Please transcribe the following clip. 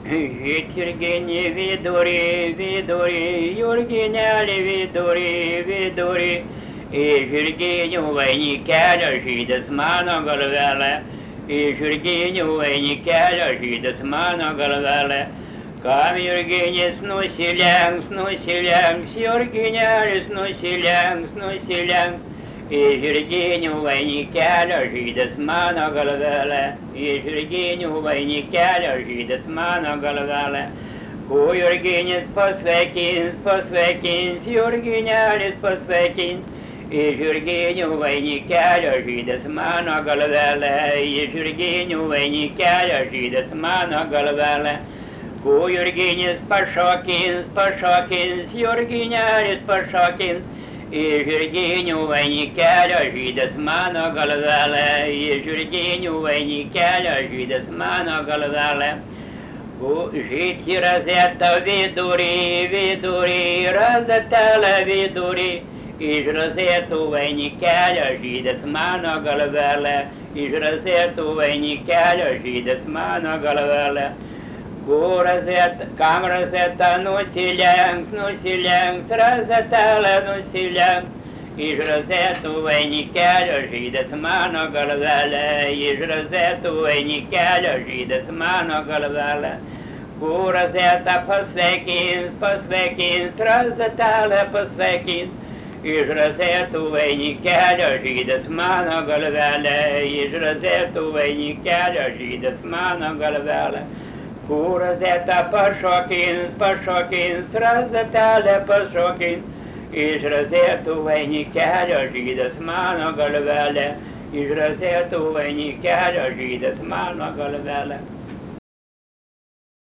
Žytirginį vidurį, Jurginėlį vidurį, į žirginių vainikelio žydas mano galvelė, į žirginių vainikelio žydas mano galvelė. Kam Jurginis nusilenks, Jurginėlis nusilenks, į žirginių vainikelio žydas mano galvelė, į žirginių vainikelio žydas mano galvelė. Ku Jurginis pasveikins, Jurginėlis pasveikins, į žirginių vainikelio žydas mano galvelė, į žirginių vainikelio žydas mano galvelė. Ku Jurginis pašokins, Jurginėlis pašokins, į žirginių vainikelio žydas mano galvelė, į žirginių vainikelio žydas mano galvelė. Žyti rozetą vidurį, rozetelę vidurį, iš rozetų vainikelio žydas mano galvelė, iš rozetų vainikelio žydas mano galvelė. Kam rozeta nusilenks, rozetelė nusilenks, iš rozetų vainikelio žydas mano galvelė, iš rozetų vainikelio žydas mano galvelė. Ku rozeta pasveikins, rozetelė pasveikins, iš rozetų vainikelio žydas mano galvelė, iš rozetų vainikelio žydas mano galvelė. Ku rozeta pašokins, rozetelė pašokins, iš rozetų vainikelio žydas mano galvelė, iš rozetų vainikelio žydas mano galvelė.